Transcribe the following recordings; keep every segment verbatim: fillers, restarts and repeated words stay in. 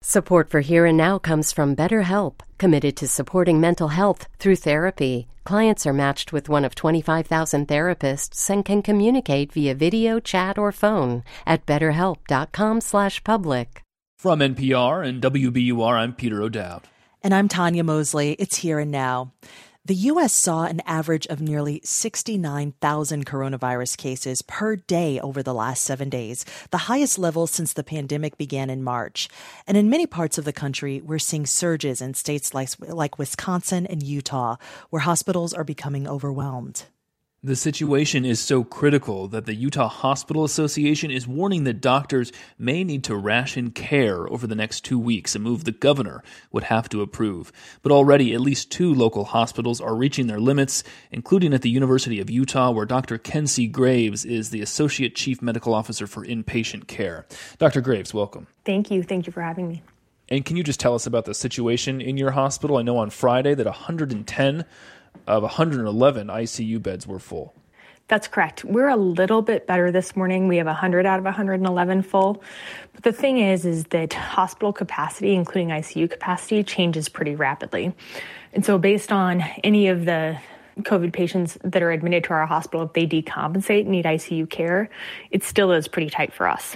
Support for Here and Now comes from BetterHelp, committed to supporting mental health through therapy. Clients are matched with one of twenty-five thousand therapists and can communicate via video, chat, or phone at betterhelp.com slash public. From N P R and W B U R, I'm Peter O'Dowd. And I'm Tanya Mosley. It's Here and Now. The U S saw an average of nearly sixty-nine thousand coronavirus cases per day over the last seven days, the highest level since the pandemic began in March. And in many parts of the country, we're seeing surges in states like, like Wisconsin and Utah, where hospitals are becoming overwhelmed. The situation is so critical that the Utah Hospital Association is warning that doctors may need to ration care over the next two weeks, a move the governor would have to approve. But already at least two local hospitals are reaching their limits, including at the University of Utah, where Doctor Kency Graves is the Associate Chief Medical Officer for Inpatient Care. Doctor Graves, welcome. Thank you. Thank you for having me. And can you just tell us about the situation in your hospital? I know on Friday that one hundred ten of one hundred eleven I C U beds were full. That's correct. We're a little bit better this morning. We have one hundred out of one hundred eleven full. But the thing is, is that hospital capacity, including I C U capacity, changes pretty rapidly. And so based on any of the COVID patients that are admitted to our hospital, if they decompensate and need I C U care, it still is pretty tight for us.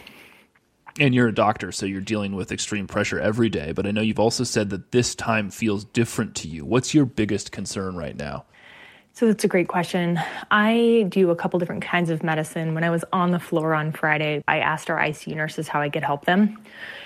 And you're a doctor, so you're dealing with extreme pressure every day. But I know you've also said that this time feels different to you. What's your biggest concern right now? So that's a great question. I do a couple different kinds of medicine. When I was on the floor on Friday, I asked our I C U nurses how I could help them.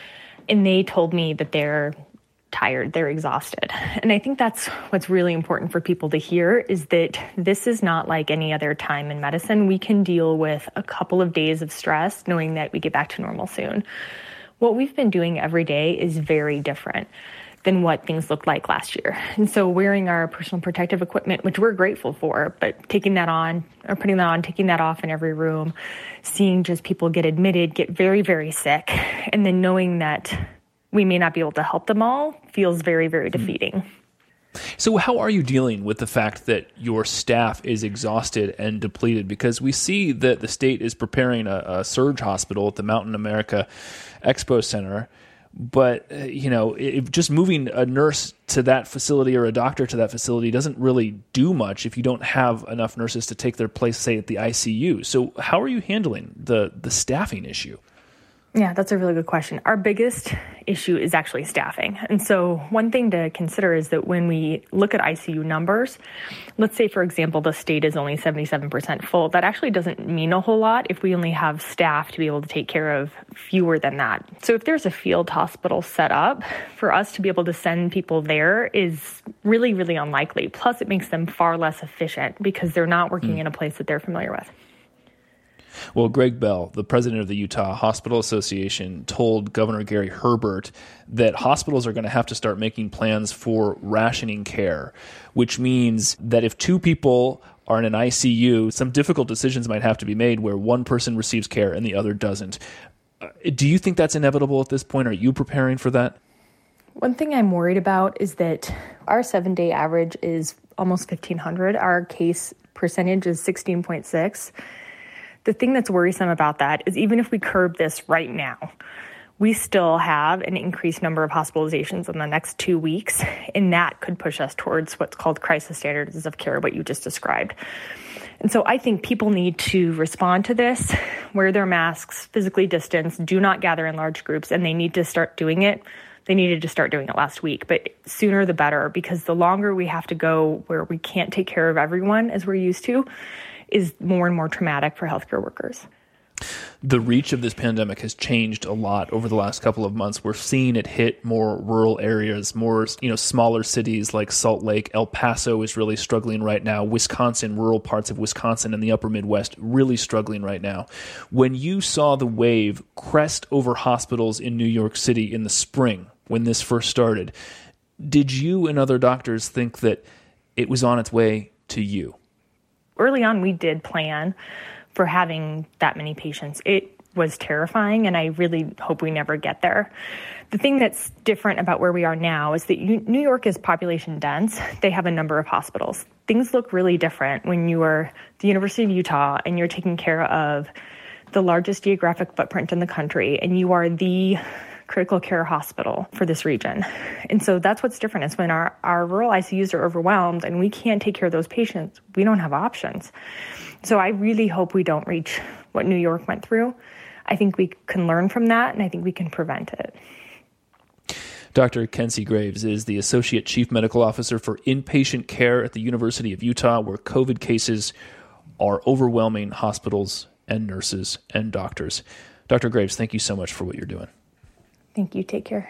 And they told me that they're tired, they're exhausted. And I think that's what's really important for people to hear, is that this is not like any other time in medicine. We can deal with a couple of days of stress knowing that we get back to normal soon. What we've been doing every day is very different than what things looked like last year. And so wearing our personal protective equipment, which we're grateful for, but taking that on or putting that on, taking that off in every room, seeing just people get admitted, get very, very sick, and then knowing that we may not be able to help them all feels very, very defeating. So how are you dealing with the fact that your staff is exhausted and depleted? Because we see that the state is preparing a, a surge hospital at the Mountain America Expo Center. But, uh, you know, it, just moving a nurse to that facility or a doctor to that facility doesn't really do much if you don't have enough nurses to take their place, say, at the I C U. So how are you handling the, the staffing issue? Yeah, that's a really good question. Our biggest issue is actually staffing. And so one thing to consider is that when we look at I C U numbers, let's say, for example, the state is only seventy-seven percent full. That actually doesn't mean a whole lot if we only have staff to be able to take care of fewer than that. So if there's a field hospital set up, for us to be able to send people there is really, really unlikely. Plus, it makes them far less efficient because they're not working mm. in a place that they're familiar with. Well, Greg Bell, the president of the Utah Hospital Association, told Governor Gary Herbert that hospitals are going to have to start making plans for rationing care, which means that if two people are in an I C U, some difficult decisions might have to be made where one person receives care and the other doesn't. Uh, do you think that's inevitable at this point? Are you preparing for that? One thing I'm worried about is that our seven-day average is almost fifteen hundred. Our case percentage is sixteen point six. The thing that's worrisome about that is even if we curb this right now, we still have an increased number of hospitalizations in the next two weeks, and that could push us towards what's called crisis standards of care, what you just described. And so I think people need to respond to this, wear their masks, physically distance, do not gather in large groups, and they need to start doing it. They needed to start doing it last week, but sooner the better, because the longer we have to go where we can't take care of everyone as we're used to, is more and more traumatic for healthcare workers. The reach of this pandemic has changed a lot over the last couple of months. We're seeing it hit more rural areas, more, you know, smaller cities like Salt Lake. El Paso is really struggling right now. Wisconsin, rural parts of Wisconsin and the upper Midwest, really struggling right now. When you saw the wave crest over hospitals in New York City in the spring, when this first started, did you and other doctors think that it was on its way to you? Early on, we did plan for having that many patients. It was terrifying, and I really hope we never get there. The thing that's different about where we are now is that New York is population dense. They have a number of hospitals. Things look really different when you are the University of Utah and you're taking care of the largest geographic footprint in the country, and you are the critical care hospital for this region. And so that's what's different is when our, our rural I C Us are overwhelmed and we can't take care of those patients, we don't have options. So I really hope we don't reach what New York went through. I think we can learn from that, and I think we can prevent it. Doctor Kelsey Graves is the Associate Chief Medical Officer for Inpatient Care at the University of Utah, where COVID cases are overwhelming hospitals and nurses and doctors. Doctor Graves, thank you so much for what you're doing. Thank you. Take care.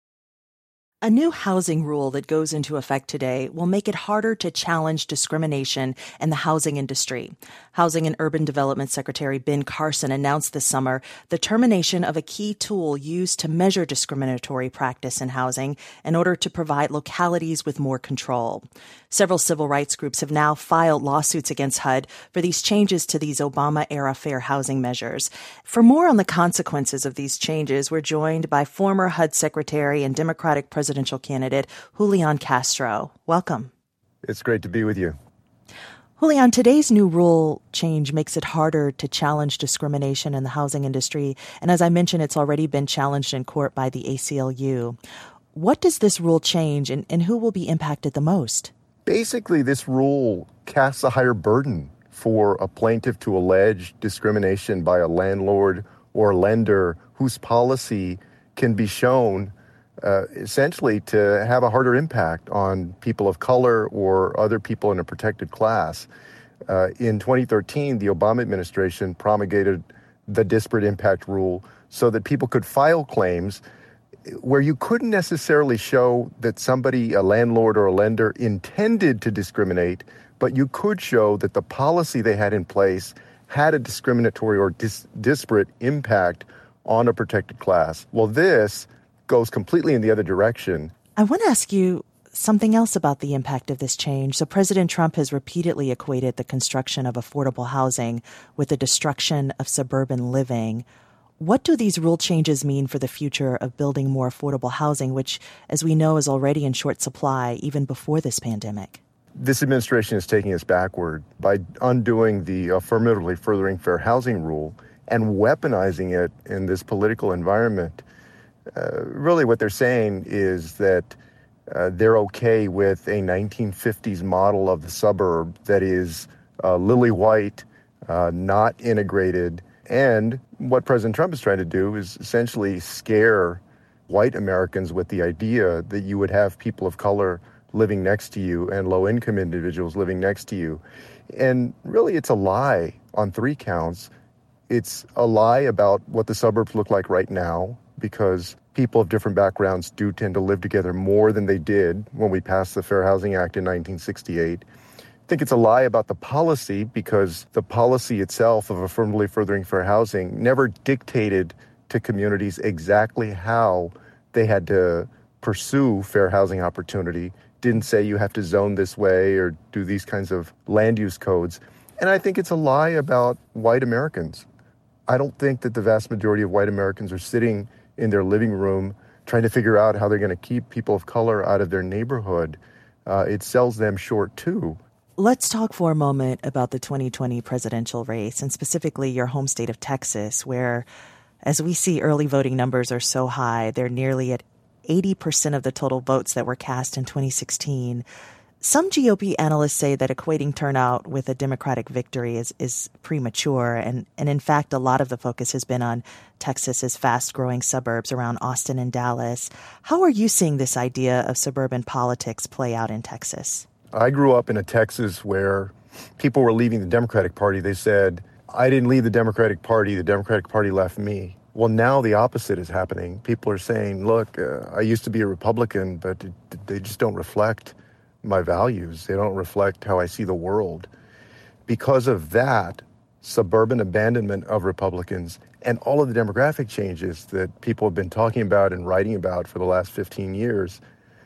A new housing rule that goes into effect today will make it harder to challenge discrimination in the housing industry. Housing and Urban Development Secretary Ben Carson announced this summer the termination of a key tool used to measure discriminatory practice in housing in order to provide localities with more control. Several civil rights groups have now filed lawsuits against H U D for these changes to these Obama-era fair housing measures. For more on the consequences of these changes, we're joined by former H U D Secretary and Democratic presidential candidate Julian Castro. Welcome. It's great to be with you. Julian, today's new rule change makes it harder to challenge discrimination in the housing industry. And as I mentioned, it's already been challenged in court by the A C L U. What does this rule change, and, and who will be impacted the most? Basically, this rule casts a higher burden for a plaintiff to allege discrimination by a landlord or lender whose policy can be shown uh, essentially to have a harder impact on people of color or other people in a protected class. Uh, in twenty thirteen, the Obama administration promulgated the disparate impact rule so that people could file claims where you couldn't necessarily show that somebody, a landlord or a lender, intended to discriminate, but you could show that the policy they had in place had a discriminatory or dis- disparate impact on a protected class. Well, this goes completely in the other direction. I want to ask you something else about the impact of this change. So President Trump has repeatedly equated the construction of affordable housing with the destruction of suburban living. What do these rule changes mean for the future of building more affordable housing, which, as we know, is already in short supply even before this pandemic? This administration is taking us backward by undoing the affirmatively furthering fair housing rule and weaponizing it in this political environment. Uh, really what they're saying is that uh, they're okay with a nineteen fifties model of the suburb that is uh, lily white, uh, not integrated. And what President Trump is trying to do is essentially scare white Americans with the idea that you would have people of color living next to you and low-income individuals living next to you. And really, it's a lie on three counts. It's a lie about what the suburbs look like right now, because people of different backgrounds do tend to live together more than they did when we passed the Fair Housing Act in nineteen sixty-eight. I think it's a lie about the policy, because the policy itself of affirmatively furthering fair housing never dictated to communities exactly how they had to pursue fair housing opportunity. Didn't say you have to zone this way or do these kinds of land use codes. And I think it's a lie about white Americans. I don't think that the vast majority of white Americans are sitting in their living room trying to figure out how they're going to keep people of color out of their neighborhood. Uh, it sells them short, too. Let's talk for a moment about the twenty twenty presidential race, and specifically your home state of Texas, where, as we see, early voting numbers are so high. They're nearly at eighty percent of the total votes that were cast in twenty sixteen. Some G O P analysts say that equating turnout with a Democratic victory is, is premature. And, and in fact, a lot of the focus has been on Texas's fast-growing suburbs around Austin and Dallas. How are you seeing this idea of suburban politics play out in Texas? I grew up in a Texas where people were leaving the Democratic Party. They said, I didn't leave the Democratic Party, the Democratic Party left me. Well, now the opposite is happening. People are saying, look, uh, I used to be a Republican, but it, they just don't reflect my values. They don't reflect how I see the world. Because of that, suburban abandonment of Republicans and all of the demographic changes that people have been talking about and writing about for the last fifteen years,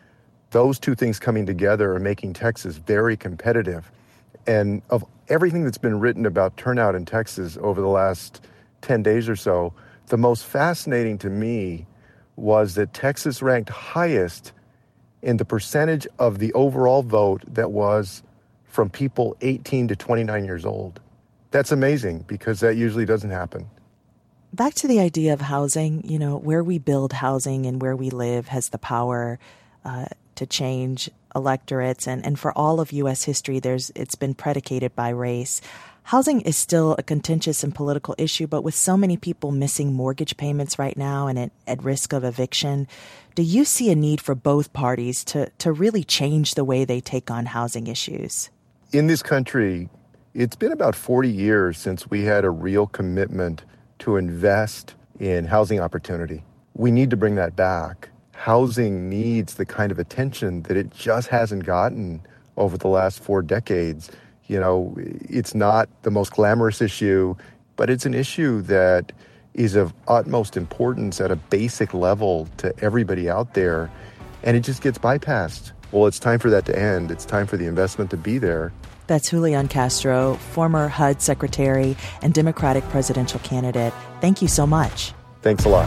those two things coming together are making Texas very competitive. And of everything that's been written about turnout in Texas over the last ten days or so, the most fascinating to me was that Texas ranked highest in the percentage of the overall vote that was from people eighteen to twenty-nine years old. That's amazing, because that usually doesn't happen. Back to the idea of housing, you know, where we build housing and where we live has the power uh, to change electorates. And, and for all of U S history, there's it's been predicated by race. Housing is still a contentious and political issue, but with so many people missing mortgage payments right now and at, at risk of eviction, do you see a need for both parties to, to really change the way they take on housing issues? In this country, it's been about forty years since we had a real commitment to invest in housing opportunity. We need to bring that back. Housing needs the kind of attention that it just hasn't gotten over the last four decades. You know, it's not the most glamorous issue, but it's an issue that is of utmost importance at a basic level to everybody out there, and it just gets bypassed. Well, it's time for that to end. It's time for the investment to be there. That's Julian Castro, former H U D secretary and Democratic presidential candidate. Thank you so much. Thanks a lot.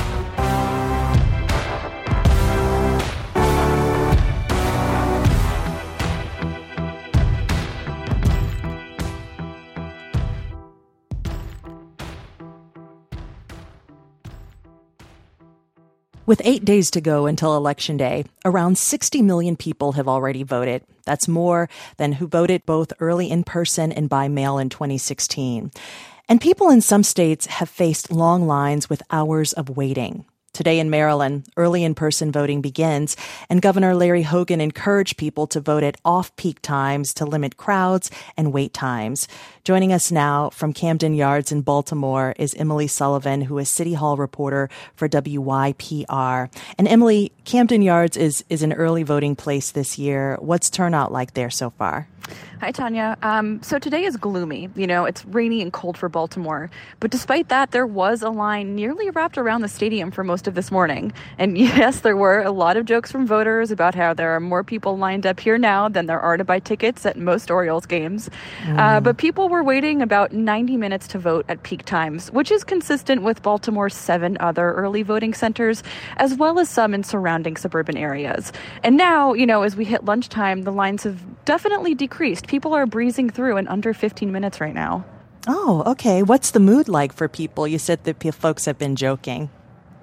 With eight days to go until Election Day, around sixty million people have already voted. That's more than who voted both early in person and by mail in twenty sixteen. And people in some states have faced long lines with hours of waiting. Today in Maryland, early in-person voting begins, and Governor Larry Hogan encouraged people to vote at off-peak times to limit crowds and wait times. Joining us now from Camden Yards in Baltimore is Emily Sullivan, who is City Hall reporter for W Y P R. And Emily, Camden Yards is, is an early voting place this year. What's turnout like there so far? Hi, Tanya. Um, so today is gloomy. You know, it's rainy and cold for Baltimore. But despite that, there was a line nearly wrapped around the stadium for most of this morning. And yes, there were a lot of jokes from voters about how there are more people lined up here now than there are to buy tickets at most Orioles games. Mm. Uh, but people were waiting about ninety minutes to vote at peak times, which is consistent with Baltimore's seven other early voting centers, as well as some in surrounding suburban areas. And now, you know, as we hit lunchtime, the lines have definitely decreased. People are breezing through in under fifteen minutes right now. Oh, okay. What's the mood like for people? You said that folks have been joking.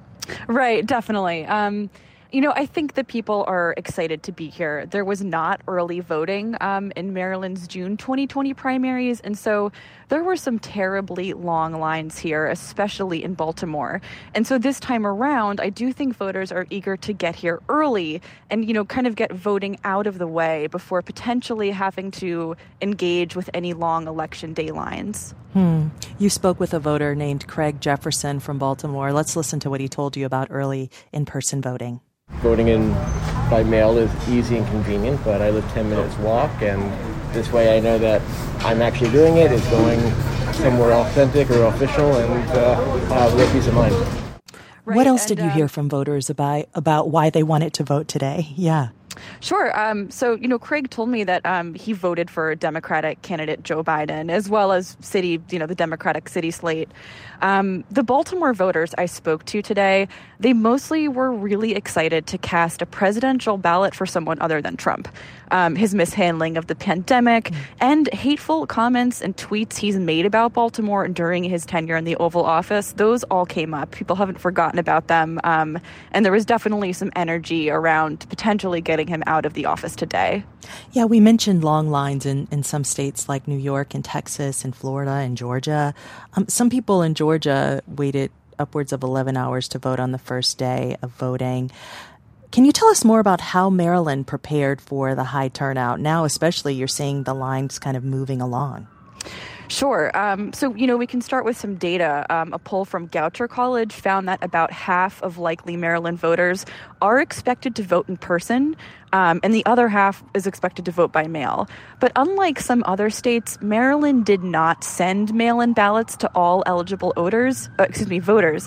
Right, definitely. Um, you know, I think that people are excited to be here. There was not early voting um, in Maryland's June twenty twenty primaries, and so there were some terribly long lines here, especially in Baltimore. And so this time around, I do think voters are eager to get here early and, you know, kind of get voting out of the way before potentially having to engage with any long election day lines. Hmm. You spoke with a voter named Craig Jefferson from Baltimore. Let's listen to what he told you about early in-person voting. Voting in by mail is easy and convenient, but I live ten minutes walk, and this way I know that I'm actually doing it, it's going somewhere authentic or official, and uh, I have a real peace of mind. Right, what else and, did you um, hear from voters about, about why they wanted to vote today? Yeah. Sure. Um, so, you know, Craig told me that um, he voted for Democratic candidate Joe Biden, as well as city, you know, the Democratic city slate. Um, the Baltimore voters I spoke to today, they mostly were really excited to cast a presidential ballot for someone other than Trump. Um, his mishandling of the pandemic mm. and hateful comments and tweets he's made about Baltimore during his tenure in the Oval Office, those all came up. People haven't forgotten about them. Um, and there was definitely some energy around potentially getting him out of the office today. Yeah, we mentioned long lines in, in some states like New York and Texas and Florida and Georgia. Um, some people in Georgia waited upwards of eleven hours to vote on the first day of voting. Can you tell us more about how Maryland prepared for the high turnout? Now, especially, you're seeing the lines kind of moving along. Sure. Um, so, you know, we can start with some data. Um, a poll from Goucher College found that about half of likely Maryland voters are expected to vote in person, um, and the other half is expected to vote by mail. But unlike some other states, Maryland did not send mail-in ballots to all eligible voters. Uh, excuse me, voters.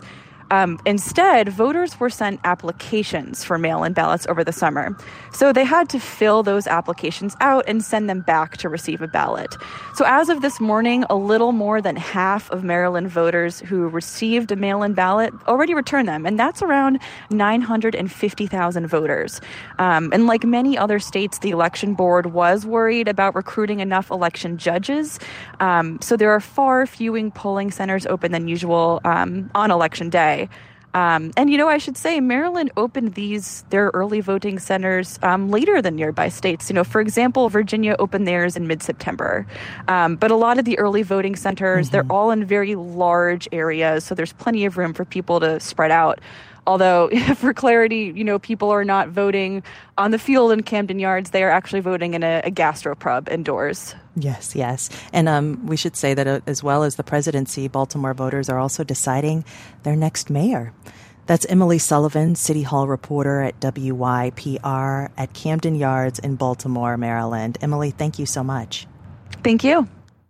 Um, instead, voters were sent applications for mail-in ballots over the summer. So they had to fill those applications out and send them back to receive a ballot. So as of this morning, a little more than half of Maryland voters who received a mail-in ballot already returned them, and that's around nine hundred fifty thousand voters. Um, and like many other states, the election board was worried about recruiting enough election judges. Um, so there are far fewer polling centers open than usual um, on election day. Um, and, you know, I should say Maryland opened these, their early voting centers um, later than nearby states. You know, for example, Virginia opened theirs in mid-September. Um, but a lot of the early voting centers, mm-hmm. they're all in very large areas, so there's plenty of room for people to spread out. Although, for clarity, you know, people are not voting on the field in Camden Yards. They are actually voting in a, a gastropub indoors. Yes, yes. And um, we should say that uh, as well as the presidency, Baltimore voters are also deciding their next mayor. That's Emily Sullivan, City Hall reporter at W Y P R at Camden Yards in Baltimore, Maryland. Emily, thank you so much. Thank you.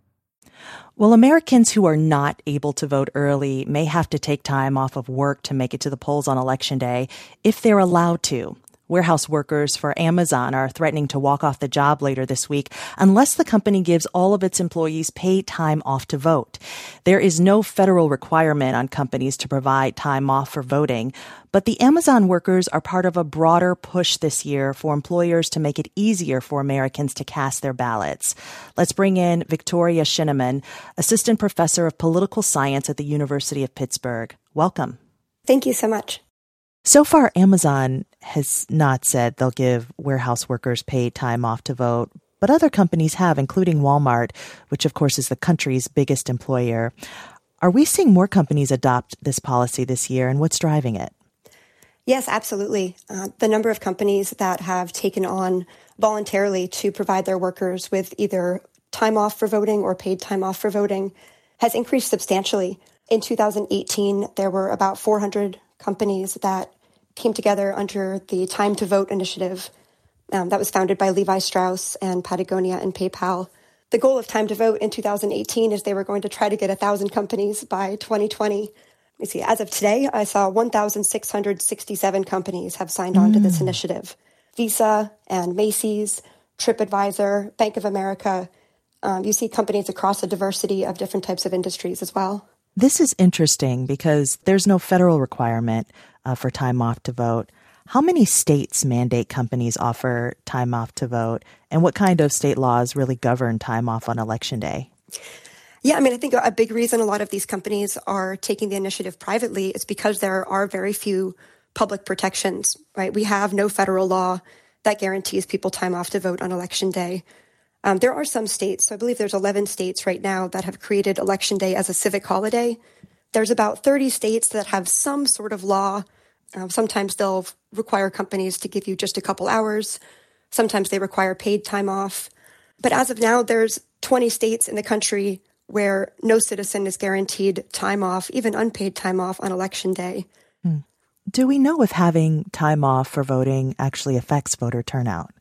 Well, Americans who are not able to vote early may have to take time off of work to make it to the polls on Election Day if they're allowed to. Warehouse workers for Amazon are threatening to walk off the job later this week unless the company gives all of its employees paid time off to vote. There is no federal requirement on companies to provide time off for voting, but the Amazon workers are part of a broader push this year for employers to make it easier for Americans to cast their ballots. Let's bring in Victoria Shinneman, assistant professor of political science at the University of Pittsburgh. Welcome. Thank you so much. So far, Amazon has not said they'll give warehouse workers paid time off to vote, but other companies have, including Walmart, which of course is the country's biggest employer. Are we seeing more companies adopt this policy this year, and what's driving it? Yes, absolutely. Uh, the number of companies that have taken on voluntarily to provide their workers with either time off for voting or paid time off for voting has increased substantially. In two thousand eighteen, there were about four hundred companies that came together under the Time to Vote initiative um, that was founded by Levi Strauss and Patagonia and PayPal. The goal of Time to Vote in two thousand eighteen is they were going to try to get one thousand companies by twenty twenty. Let me see, as of today, I saw one thousand six hundred sixty-seven companies have signed on mm. to this initiative. Visa and Macy's, TripAdvisor, Bank of America. Um, you see companies across a diversity of different types of industries as well. This is interesting because there's no federal requirement uh, for time off to vote. How many states mandate companies offer time off to vote? And what kind of state laws really govern time off on Election Day? Yeah, I mean, I think a big reason a lot of these companies are taking the initiative privately is because there are very few public protections, right? We have no federal law that guarantees people time off to vote on Election Day. Um, there are some states, so I believe there's eleven states right now that have created Election Day as a civic holiday. There's about thirty states that have some sort of law. Um, sometimes they'll require companies to give you just a couple hours. Sometimes they require paid time off. But as of now, there's twenty states in the country where no citizen is guaranteed time off, even unpaid time off on Election Day. Hmm. Do we know if having time off for voting actually affects voter turnout?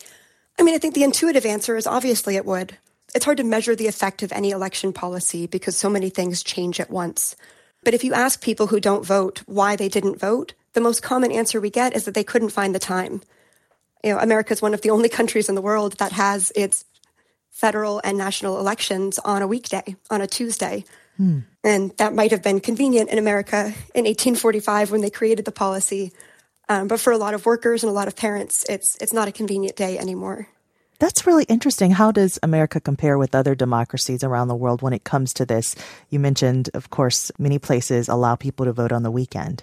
I mean, I think the intuitive answer is obviously it would. It's hard to measure the effect of any election policy because so many things change at once. But if you ask people who don't vote why they didn't vote, the most common answer we get is that they couldn't find the time. You know, America is one of the only countries in the world that has its federal and national elections on a weekday, on a Tuesday. Hmm. And that might have been convenient in America in eighteen forty-five when they created the policy. Um, but for a lot of workers and a lot of parents, it's it's not a convenient day anymore. That's really interesting. How does America compare with other democracies around the world when it comes to this? You mentioned, of course, many places allow people to vote on the weekend.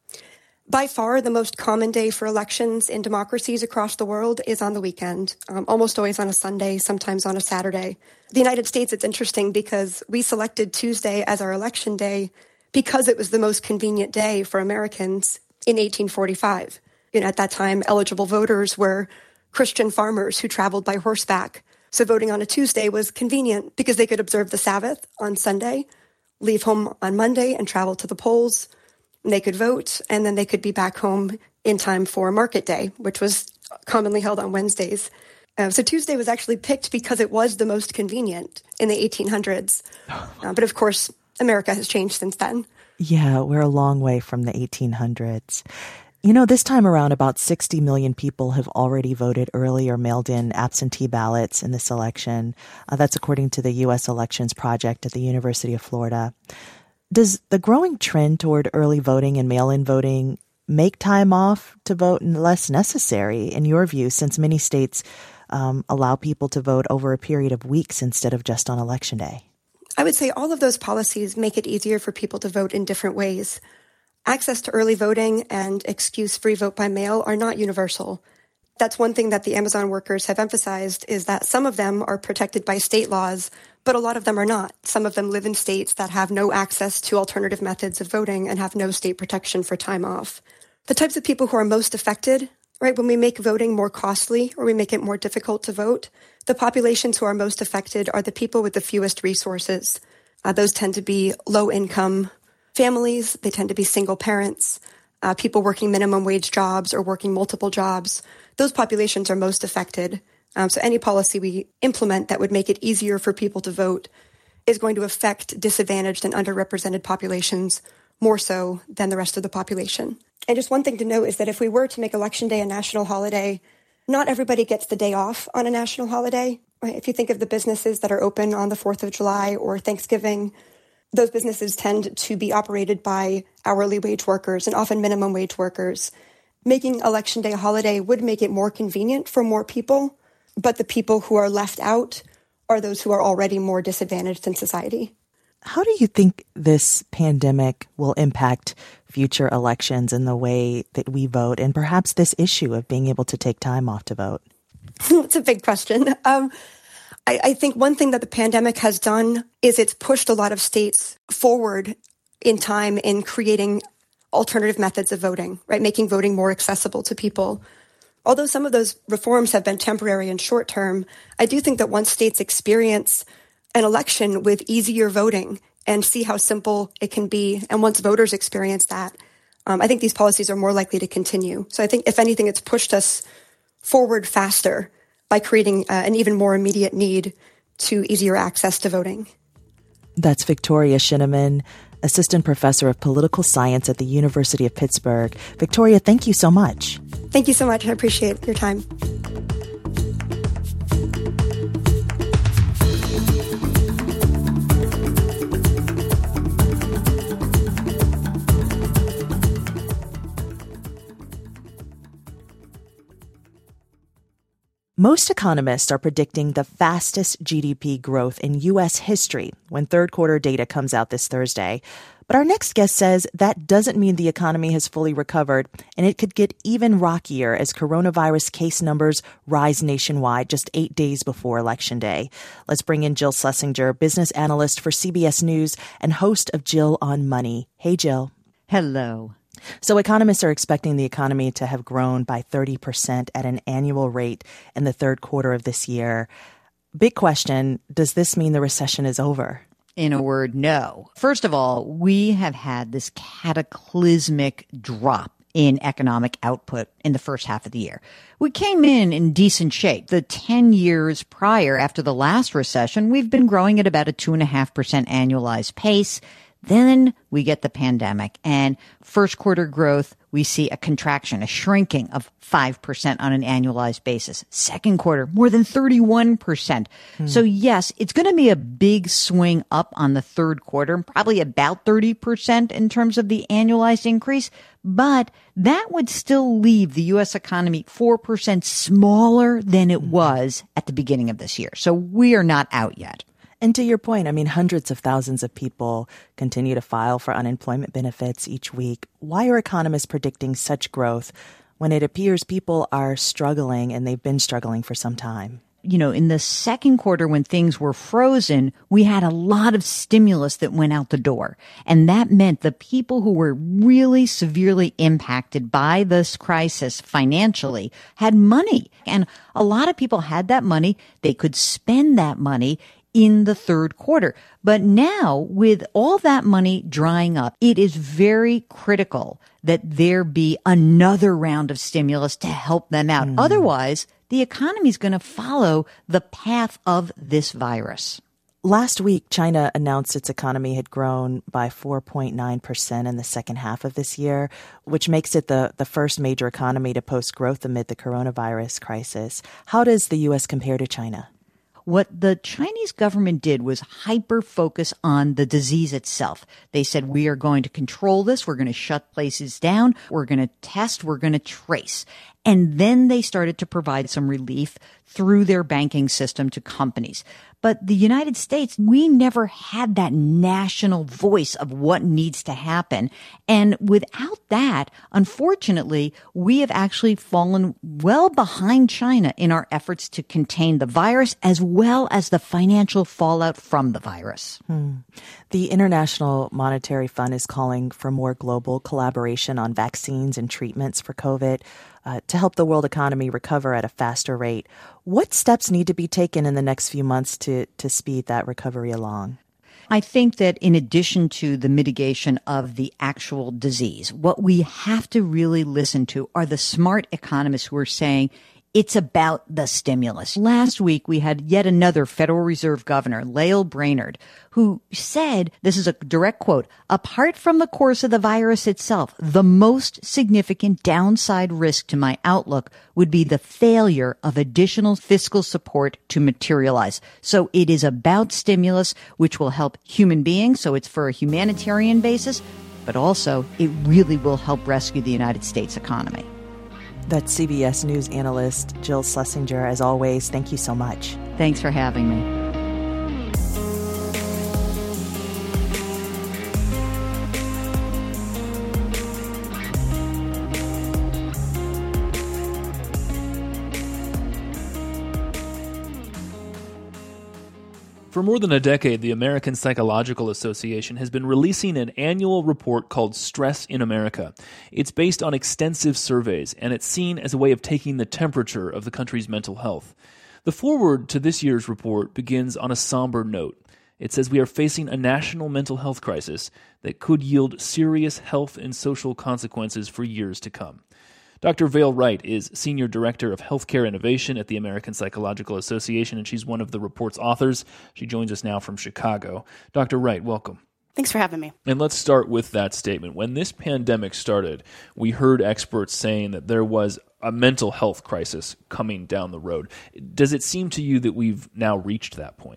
By far, the most common day for elections in democracies across the world is on the weekend, um, almost always on a Sunday, sometimes on a Saturday. The United States, it's interesting because we selected Tuesday as our election day because it was the most convenient day for Americans in eighteen forty-five. You know, at that time, eligible voters were Christian farmers who traveled by horseback. So voting on a Tuesday was convenient because they could observe the Sabbath on Sunday, leave home on Monday and travel to the polls. And they could vote, and then they could be back home in time for Market Day, which was commonly held on Wednesdays. Uh, so Tuesday was actually picked because it was the most convenient in the eighteen hundreds. Uh, but of course, America has changed since then. Yeah, we're a long way from the eighteen hundreds. You know, this time around, about sixty million people have already voted early or mailed in absentee ballots in this election. Uh, that's according to the U S Elections Project at the University of Florida. Does the growing trend toward early voting and mail-in voting make time off to vote less necessary, in your view, since many states um, allow people to vote over a period of weeks instead of just on Election Day? I would say all of those policies make it easier for people to vote in different ways. Access to early voting and excuse-free vote by mail are not universal. That's one thing that the Amazon workers have emphasized, is that some of them are protected by state laws, but a lot of them are not. Some of them live in states that have no access to alternative methods of voting and have no state protection for time off. The types of people who are most affected, right, when we make voting more costly or we make it more difficult to vote, the populations who are most affected are the people with the fewest resources. Uh, those tend to be low-income families. They tend to be single parents, uh, people working minimum wage jobs or working multiple jobs. Those populations are most affected. Um, so any policy we implement that would make it easier for people to vote is going to affect disadvantaged and underrepresented populations more so than the rest of the population. And just one thing to note is that if we were to make Election Day a national holiday, not everybody gets the day off on a national holiday. Right? If you think of the businesses that are open on the fourth of July or Thanksgiving, those businesses tend to be operated by hourly wage workers and often minimum wage workers. Making Election Day a holiday would make it more convenient for more people, but the people who are left out are those who are already more disadvantaged in society. How do you think this pandemic will impact future elections and the way that we vote, and perhaps this issue of being able to take time off to vote? It's a big question. Um, I, I think one thing that the pandemic has done is it's pushed a lot of states forward in time in creating alternative methods of voting, right? Making voting more accessible to people. Although some of those reforms have been temporary and short term, I do think that once states experience an election with easier voting and see how simple it can be, and once voters experience that, um, I think these policies are more likely to continue. So I think, if anything, it's pushed us forward faster by creating uh, an even more immediate need to easier access to voting. That's Victoria Shinneman, Assistant Professor of Political Science at the University of Pittsburgh. Victoria, thank you so much. Thank you so much. I appreciate your time. Most economists are predicting the fastest G D P growth in U S history when third quarter data comes out this Thursday. But our next guest says that doesn't mean the economy has fully recovered, and it could get even rockier as coronavirus case numbers rise nationwide just eight days before Election Day. Let's bring in Jill Schlesinger, business analyst for C B S News and host of Jill on Money. Hey, Jill. Hello. So economists are expecting the economy to have grown by thirty percent at an annual rate in the third quarter of this year. Big question, does this mean the recession is over? In a word, no. First of all, we have had this cataclysmic drop in economic output in the first half of the year. We came in in decent shape. The ten years prior, after the last recession, we've been growing at about a two point five percent annualized pace. Then we get the pandemic, and first quarter growth, we see a contraction, a shrinking of five percent on an annualized basis. Second quarter, more than thirty-one percent. Hmm. So yes, it's going to be a big swing up on the third quarter, probably about thirty percent in terms of the annualized increase. But that would still leave the U S economy four percent smaller than it was at the beginning of this year. So we are not out yet. And to your point, I mean, hundreds of thousands of people continue to file for unemployment benefits each week. Why are economists predicting such growth when it appears people are struggling and they've been struggling for some time? You know, in the second quarter when things were frozen, we had a lot of stimulus that went out the door. And that meant the people who were really severely impacted by this crisis financially had money. And a lot of people had that money. They could spend that money in the third quarter. But now, with all that money drying up, it is very critical that there be another round of stimulus to help them out. Mm. Otherwise, the economy is going to follow the path of this virus. Last week, China announced its economy had grown by four point nine percent in the second half of this year, which makes it the, the first major economy to post growth amid the coronavirus crisis. How does the U S compare to China? What the Chinese government did was hyper-focus on the disease itself. They said, we are going to control this. We're going to shut places down. We're going to test. We're going to trace. And then they started to provide some relief through their banking system to companies. But the United States, we never had that national voice of what needs to happen. And without that, unfortunately, we have actually fallen well behind China in our efforts to contain the virus as well as the financial fallout from the virus. Hmm. The International Monetary Fund is calling for more global collaboration on vaccines and treatments for COVID uh, to help the world economy recover at a faster rate. What steps need to be taken in the next few months to, to speed that recovery along? I think that in addition to the mitigation of the actual disease, what we have to really listen to are the smart economists who are saying it's about the stimulus. Last week, we had yet another Federal Reserve Governor, Lael Brainerd, who said, this is a direct quote, apart from the course of the virus itself, the most significant downside risk to my outlook would be the failure of additional fiscal support to materialize. So it is about stimulus, which will help human beings. So it's for a humanitarian basis, but also it really will help rescue the United States economy. That's C B S News analyst Jill Schlesinger. As always, thank you so much. Thanks for having me. For more than a decade, the American Psychological Association has been releasing an annual report called Stress in America. It's based on extensive surveys, and it's seen as a way of taking the temperature of the country's mental health. The foreword to this year's report begins on a somber note. It says we are facing a national mental health crisis that could yield serious health and social consequences for years to come. Doctor Vail Wright is Senior Director of Healthcare Innovation at the American Psychological Association, and she's one of the report's authors. She joins us now from Chicago. Doctor Wright, welcome. Thanks for having me. And let's start with that statement. When this pandemic started, we heard experts saying that there was a mental health crisis coming down the road. Does it seem to you that we've now reached that point?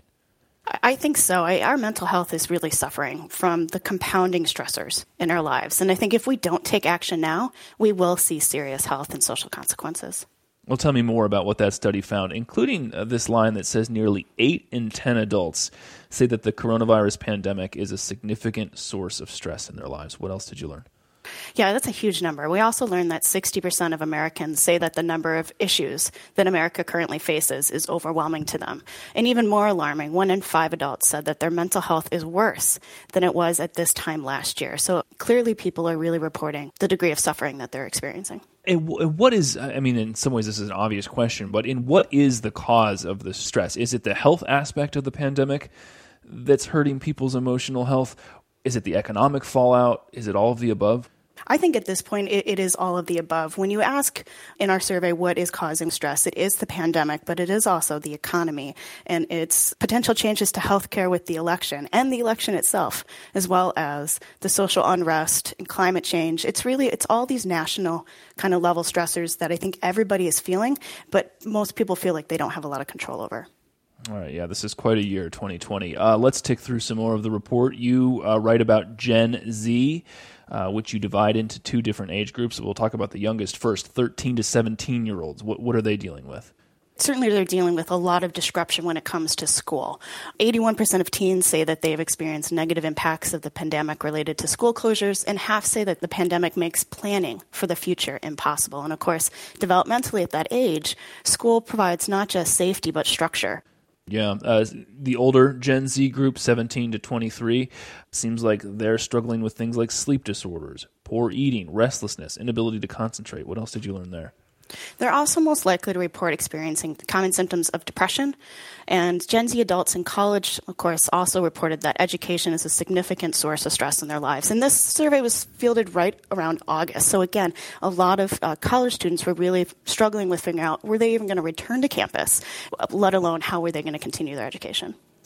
I think so. I, our mental health is really suffering from the compounding stressors in our lives. And I think if we don't take action now, we will see serious health and social consequences. Well, tell me more about what that study found, including uh, this line that says nearly eight in ten adults say that the coronavirus pandemic is a significant source of stress in their lives. What else did you learn? Yeah, that's a huge number. We also learned that sixty percent of Americans say that the number of issues that America currently faces is overwhelming to them. And even more alarming, one in five adults said that their mental health is worse than it was at this time last year. So clearly people are really reporting the degree of suffering that they're experiencing. And what is, I mean, in some ways this is an obvious question, but in what is the cause of the stress? Is it the health aspect of the pandemic that's hurting people's emotional health? Is it the economic fallout? Is it all of the above? I think at this point, it, it is all of the above. When you ask in our survey what is causing stress, it is the pandemic, but it is also the economy and its potential changes to healthcare with the election and the election itself, as well as the social unrest and climate change. It's really, it's all these national kind of level stressors that I think everybody is feeling, but most people feel like they don't have a lot of control over. All right, yeah, this is quite a year, twenty twenty. Uh, let's tick through some more of the report. You uh, write about Gen Z, uh, which you divide into two different age groups. We'll talk about the youngest first, thirteen to seventeen-year-olds. What, what are they dealing with? Certainly they're dealing with a lot of disruption when it comes to school. eighty-one percent of teens say that they've experienced negative impacts of the pandemic related to school closures, and half say that the pandemic makes planning for the future impossible. And of course, developmentally at that age, school provides not just safety but structure. Yeah, uh, the older Gen Z group, seventeen to twenty-three, seems like they're struggling with things like sleep disorders, poor eating, restlessness, inability to concentrate. What else did you learn there? They're also most likely to report experiencing common symptoms of depression. And Gen Z adults in college, of course, also reported that education is a significant source of stress in their lives. And this survey was fielded right around August. So again, a lot of uh, college students were really struggling with figuring out, were they even going to return to campus, let alone how were they going to continue their education?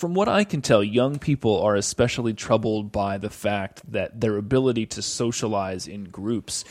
From what I can tell, young people are especially troubled by the fact that their ability to socialize in groups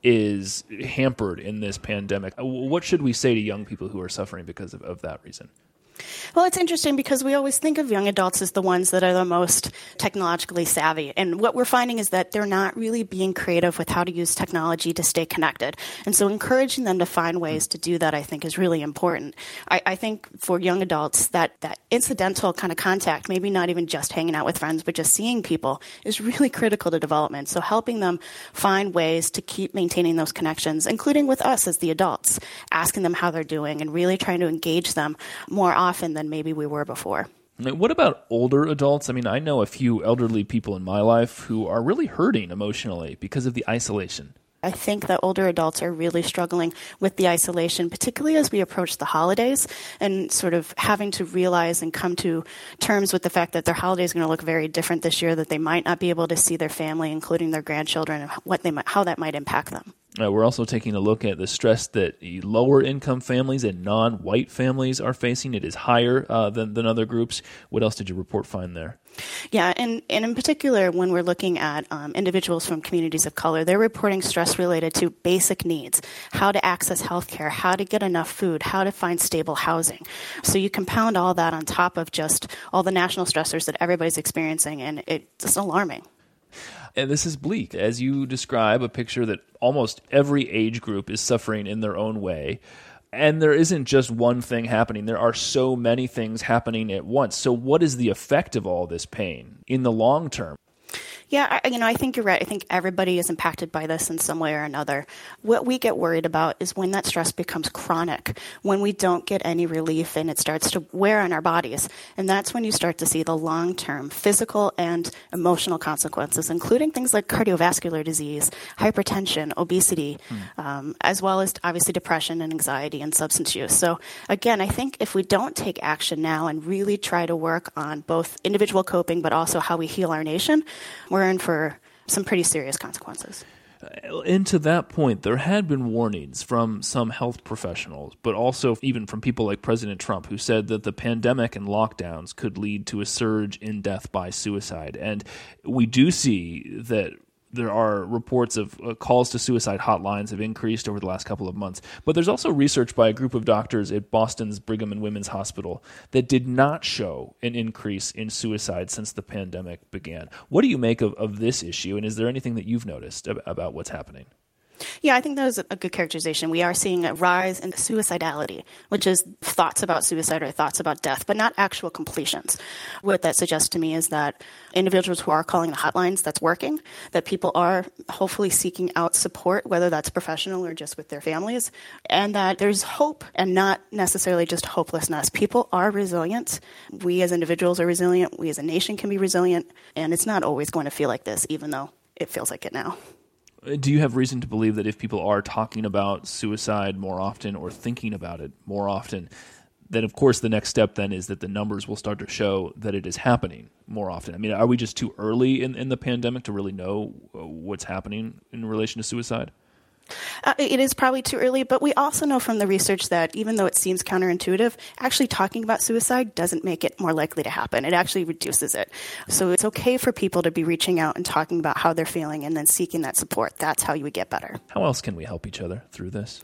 is hampered in this pandemic. What should we say to young people who are suffering because of, of that reason? Well, it's interesting because we always think of young adults as the ones that are the most technologically savvy. And what we're finding is that they're not really being creative with how to use technology to stay connected. And so encouraging them to find ways to do that, I think, is really important. I, I think for young adults, that, that incidental kind of contact, maybe not even just hanging out with friends, but just seeing people, is really critical to development. So helping them find ways to keep maintaining those connections, including with us as the adults, asking them how they're doing and really trying to engage them more often than maybe we were before. What about older adults? I mean, I know a few elderly people in my life who are really hurting emotionally because of the isolation. I think that older adults are really struggling with the isolation, particularly as we approach the holidays and sort of having to realize and come to terms with the fact that their holiday is going to look very different this year, that they might not be able to see their family, including their grandchildren, and what they might, how that might impact them. Uh, we're also taking a look at the stress that lower income families and non-white families are facing. It is higher uh, than, than other groups. What else did your report find there? Yeah, and, and in particular, when we're looking at um, individuals from communities of color, they're reporting stress related to basic needs, how to access healthcare, how to get enough food, how to find stable housing. So you compound all that on top of just all the national stressors that everybody's experiencing, and it's alarming. And this is bleak. As you describe, a picture that almost every age group is suffering in their own way. And there isn't just one thing happening. There are so many things happening at once. So what is the effect of all this pain in the long term? Yeah, I, you know, I think you're right. I think everybody is impacted by this in some way or another. What we get worried about is when that stress becomes chronic, when we don't get any relief and it starts to wear on our bodies. And that's when you start to see the long-term physical and emotional consequences, including things like cardiovascular disease, hypertension, obesity, mm. um, as well as obviously depression and anxiety and substance use. So again, I think if we don't take action now and really try to work on both individual coping but also how we heal our nation, we're in for some pretty serious consequences. And to that point, there had been warnings from some health professionals, but also even from people like President Trump, who said that the pandemic and lockdowns could lead to a surge in death by suicide. And we do see that there are reports of uh, calls to suicide hotlines have increased over the last couple of months. But there's also research by a group of doctors at Boston's Brigham and Women's Hospital that did not show an increase in suicide since the pandemic began. What do you make of, of this issue, and is there anything that you've noticed ab- about what's happening? Yeah, I think that was a good characterization. We are seeing a rise in suicidality, which is thoughts about suicide or thoughts about death, but not actual completions. What that suggests to me is that individuals who are calling the hotlines, that's working, that people are hopefully seeking out support, whether that's professional or just with their families, and that there's hope and not necessarily just hopelessness. People are resilient. We as individuals are resilient. We as a nation can be resilient, and it's not always going to feel like this, even though it feels like it now. Do you have reason to believe that if people are talking about suicide more often or thinking about it more often, then of course the next step then is that the numbers will start to show that it is happening more often? I mean, are we just too early in, in the pandemic to really know what's happening in relation to suicide? Uh, it is probably too early, but we also know from the research that even though it seems counterintuitive, actually talking about suicide doesn't make it more likely to happen. It actually reduces it. So it's okay for people to be reaching out and talking about how they're feeling and then seeking that support. That's how you would get better. How else can we help each other through this?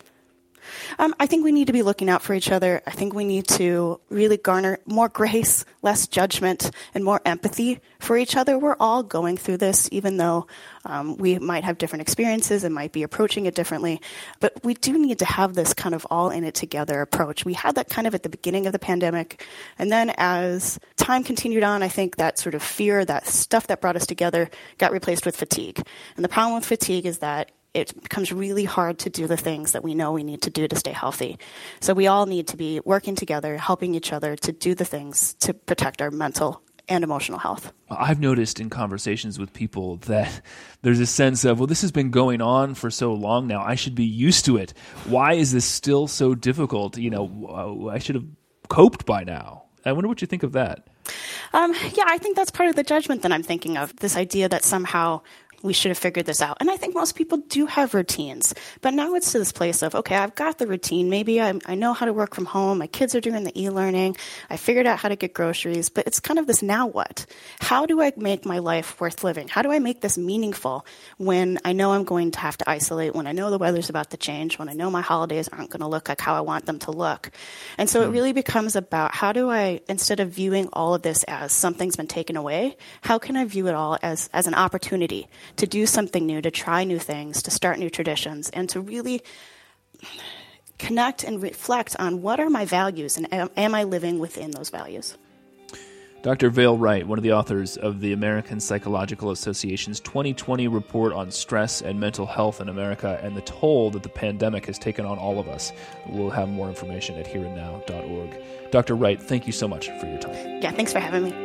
Um, I think we need to be looking out for each other. I think we need to really garner more grace, less judgment, and more empathy for each other. We're all going through this, even though um, we might have different experiences and might be approaching it differently. But we do need to have this kind of all-in-it-together approach. We had that kind of at the beginning of the pandemic. And then as time continued on, I think that sort of fear, that stuff that brought us together, got replaced with fatigue. And the problem with fatigue is that it becomes really hard to do the things that we know we need to do to stay healthy. So we all need to be working together, helping each other to do the things to protect our mental and emotional health. I've noticed in conversations with people that there's a sense of, well, this has been going on for so long now. I should be used to it. Why is this still so difficult? You know, I should have coped by now. I wonder what you think of that. Um, yeah, I think that's part of the judgment that I'm thinking of, this idea that somehow we should have figured this out. And I think most people do have routines. But now it's to this place of, okay, I've got the routine. Maybe I, I know how to work from home. My kids are doing the e-learning. I figured out how to get groceries. But it's kind of this now what? How do I make my life worth living? How do I make this meaningful when I know I'm going to have to isolate, when I know the weather's about to change, when I know my holidays aren't going to look like how I want them to look? And so mm. it really becomes about how do I, instead of viewing all of this as something's been taken away, how can I view it all as, as an opportunity to do something new, to try new things, to start new traditions, and to really connect and reflect on what are my values and am, am I living within those values? Doctor Vail Wright, one of the authors of the American Psychological Association's twenty twenty report on stress and mental health in America and the toll that the pandemic has taken on all of us. We'll have more information at here and now dot org. Doctor Wright, thank you so much for your time. Yeah, thanks for having me.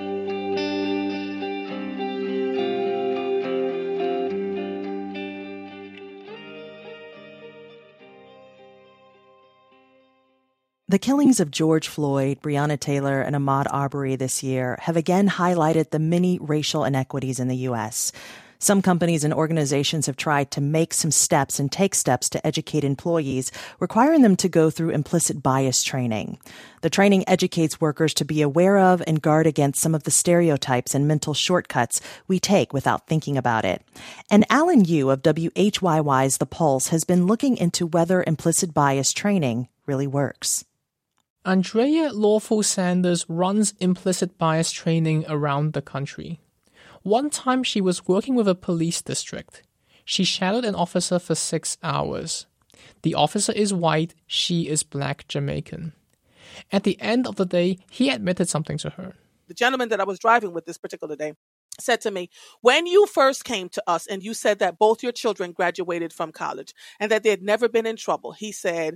The killings of George Floyd, Breonna Taylor, and Ahmaud Arbery this year have again highlighted the many racial inequities in the U S. Some companies and organizations have tried to make some steps and take steps to educate employees, requiring them to go through implicit bias training. The training educates workers to be aware of and guard against some of the stereotypes and mental shortcuts we take without thinking about it. And Alan Yu of W H Y Y's The Pulse has been looking into whether implicit bias training really works. Andrea Lawful Sanders runs implicit bias training around the country. One time she was working with a police district. She shadowed an officer for six hours. The officer is white, she is black Jamaican. At the end of the day, he admitted something to her. The gentleman that I was driving with this particular day said to me, when you first came to us and you said that both your children graduated from college and that they had never been in trouble, he said,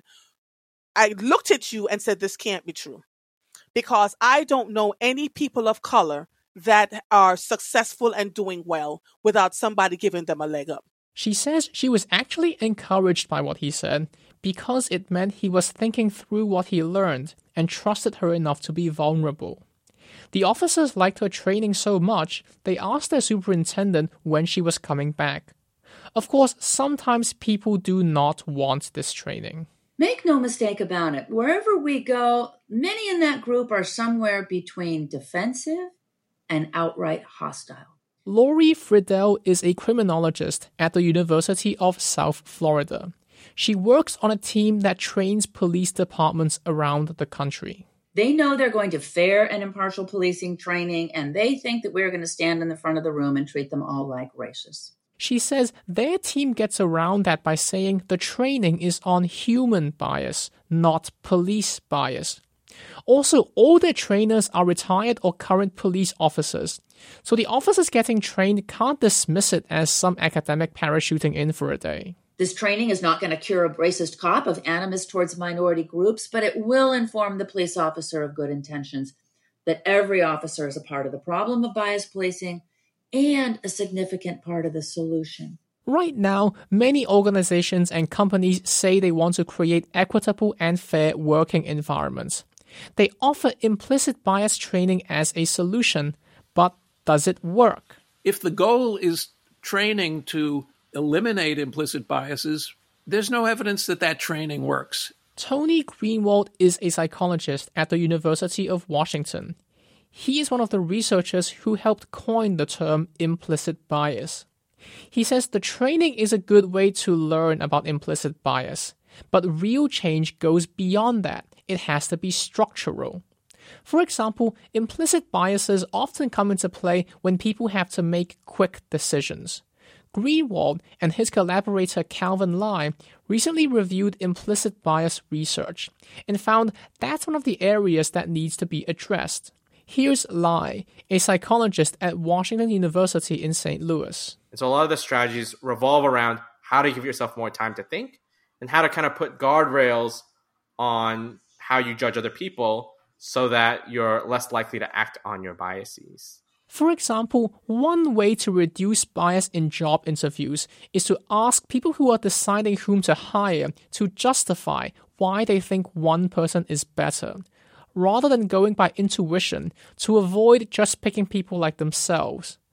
I looked at you and said, this can't be true, because I don't know any people of color that are successful and doing well without somebody giving them a leg up. She says she was actually encouraged by what he said because it meant he was thinking through what he learned and trusted her enough to be vulnerable. The officers liked her training so much, they asked their superintendent when she was coming back. Of course, sometimes people do not want this training. Make no mistake about it, wherever we go, many in that group are somewhere between defensive and outright hostile. Lori Friedel is a criminologist at the University of South Florida. She works on a team that trains police departments around the country. They know they're going to fair and impartial policing training, and they think that we're going to stand in the front of the room and treat them all like racists. She says their team gets around that by saying the training is on human bias, not police bias. Also, all their trainers are retired or current police officers, so the officers getting trained can't dismiss it as some academic parachuting in for a day. This training is not going to cure a racist cop of animus towards minority groups, but it will inform the police officer of good intentions, that every officer is a part of the problem of bias policing and a significant part of the solution. Right now, many organizations and companies say they want to create equitable and fair working environments. They offer implicit bias training as a solution, but does it work? If the goal is training to eliminate implicit biases, there's no evidence that that training works. Tony Greenwald is a psychologist at the University of Washington. He is one of the researchers who helped coin the term implicit bias. He says the training is a good way to learn about implicit bias, but real change goes beyond that. It has to be structural. For example, implicit biases often come into play when people have to make quick decisions. Greenwald and his collaborator Calvin Lai recently reviewed implicit bias research and found that's one of the areas that needs to be addressed. Here's Lai, a psychologist at Washington University in Saint Louis. And so a lot of the strategies revolve around how to give yourself more time to think and how to kind of put guardrails on how you judge other people so that you're less likely to act on your biases. For example, one way to reduce bias in job interviews is to ask people who are deciding whom to hire to justify why they think one person is better, rather than going by intuition to avoid just picking people like themselves.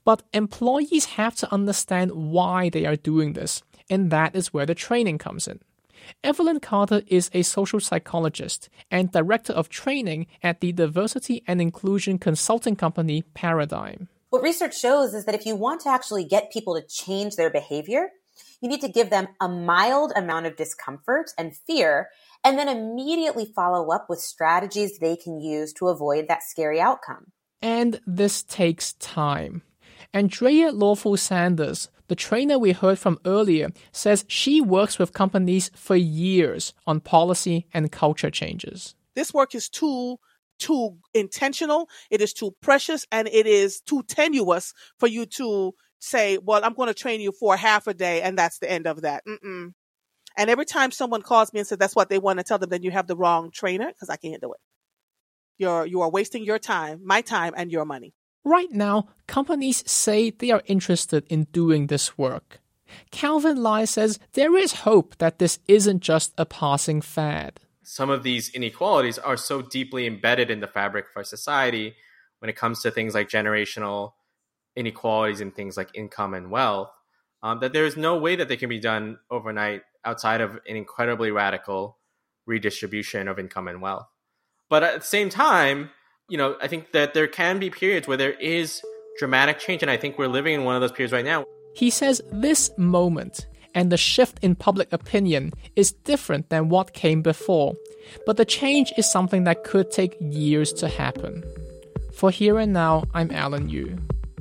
But employees have to understand why they are doing this, and that is where the training comes in. Evelyn Carter is a social psychologist and director of training at the diversity and inclusion consulting company Paradigm. What research shows is that if you want to actually get people to change their behavior, you need to give them a mild amount of discomfort and fear, and then immediately follow up with strategies they can use to avoid that scary outcome. And this takes time. Andrea Lawful Sanders, the trainer we heard from earlier, says she works with companies for years on policy and culture changes. This work is too too intentional, it is too precious, and it is too tenuous for you to say, well, I'm going to train you for half a day, and that's the end of that. Mm-mm. And every time someone calls me and says that's what they want to tell them, then you have the wrong trainer, because I can't do it. You're, you are wasting your time, my time, and your money. Right now, companies say they are interested in doing this work. Calvin Lai says there is hope that this isn't just a passing fad. Some of these inequalities are so deeply embedded in the fabric of our society when it comes to things like generational inequalities and things like income and wealth, um, that there is no way that they can be done overnight outside of an incredibly radical redistribution of income and wealth. But at the same time, you know, I think that there can be periods where there is dramatic change, and I think we're living in one of those periods right now. He says this moment and the shift in public opinion is different than what came before, but the change is something that could take years to happen. For Here and Now, I'm Alan Yu.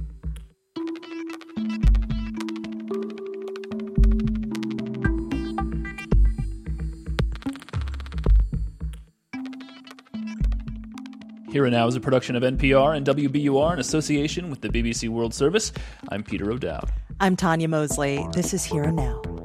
Here and Now is a production of N P R and W B U R in association with the B B C World Service. I'm Peter O'Dowd. I'm Tanya Mosley. This is Here and Now.